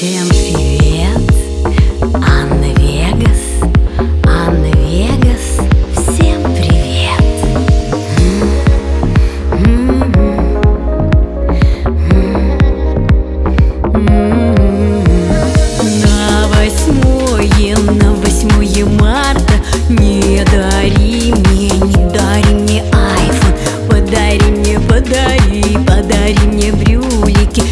Всем привет, Анна Вегас, Анна Вегас, всем привет. На 8 марта не дари мне айфон, подари мне брюлики,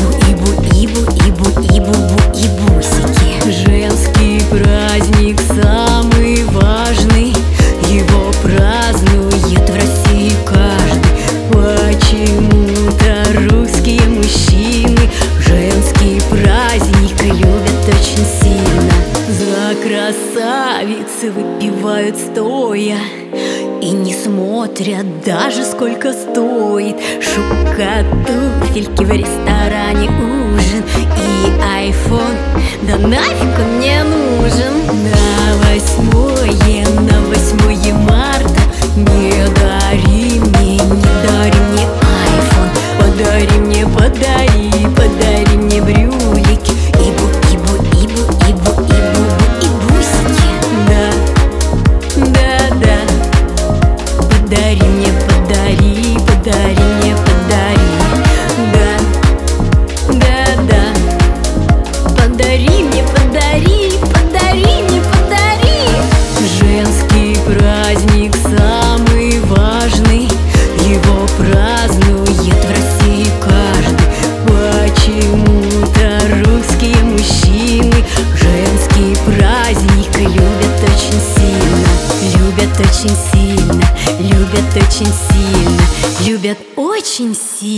ибусики. Женский праздник самый важный, его празднует в России каждый. Почему-то русские мужчины женский праздник любят очень сильно. За красавиц выпивают стоя и не смотрят даже сколько стоит. Шука, туфельки, в ресторане ужин и айфон, да нафиг он мне нужен. На 8 марта не дари мне айфон, подари мне брюлики, ибусики. Да, подари мне, да, подари мне. Женский праздник самый важный, его празднует в России каждый. Почему-то русские мужчины женский праздник любят очень сильно, любят очень сильно.